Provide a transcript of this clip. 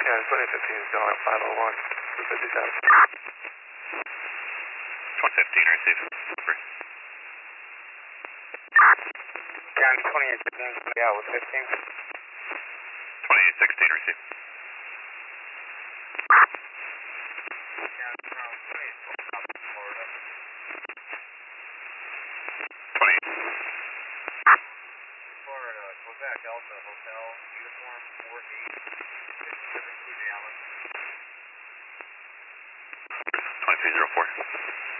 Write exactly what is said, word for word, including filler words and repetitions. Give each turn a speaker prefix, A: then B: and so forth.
A: Yeah, twenty fifteen is going up five oh one for fifty-seven.
B: twenty fifteen, receive. Over.
C: John, twenty-eight fifteen, yeah, with fifteen.
B: twenty-eight sixteen, receive.
C: John, from twenty-eight twelve, Florida.
B: twenty.
C: Florida, Quebec, Delta, Hotel, Uniform, four eight, fifty-seven, Fuji Island.
B: twenty-three oh four.